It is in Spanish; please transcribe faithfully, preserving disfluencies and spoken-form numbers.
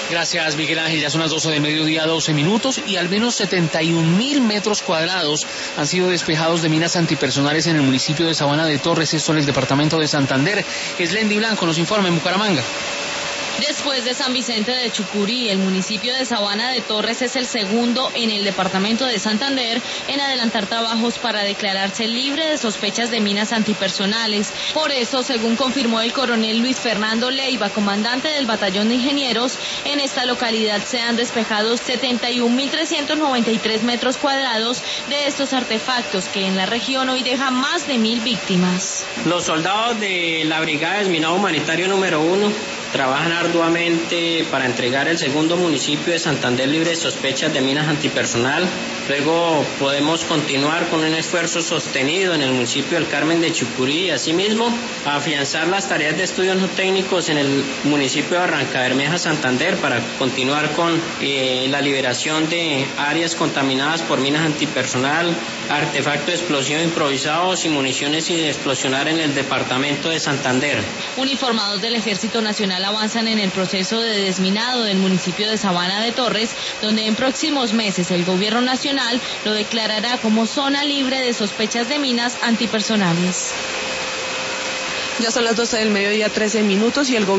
Gracias, Miguel Ángel. Ya son las doce del mediodía, doce minutos, y al menos setenta y un mil metros cuadrados han sido despejados de minas antipersonales en el municipio de Sabana de Torres, esto en el departamento de Santander. Eslendi Blanco nos informa en Bucaramanga. Después de San Vicente de Chucurí, el municipio de Sabana de Torres es el segundo en el departamento de Santander en adelantar trabajos para declararse libre de sospechas de minas antipersonales. Por eso, según confirmó el coronel Luis Fernando Leiva, comandante del batallón de ingenieros, en esta localidad se han despejado setenta y un mil trescientos noventa y tres metros cuadrados de estos artefactos que en la región hoy dejan más de mil víctimas. Los soldados de la Brigada Desminado Humanitario número uno trabajan arduamente para entregar el segundo municipio de Santander libre de sospechas de minas antipersonal. Luego podemos continuar con un esfuerzo sostenido en el municipio del Carmen de Chucurí y asimismo afianzar las tareas de estudios no técnicos en el municipio de Barrancabermeja, Santander, para continuar con eh, la liberación de áreas contaminadas por minas antipersonal, artefactos de explosión improvisados y municiones sin explosionar en el departamento de Santander. Uniformados del Ejército Nacional avanzan en el proceso de desminado del municipio de Sabana de Torres, donde en próximos meses el gobierno nacional lo declarará como zona libre de sospechas de minas antipersonales. Ya son las doce del mediodía, trece minutos, y el gobierno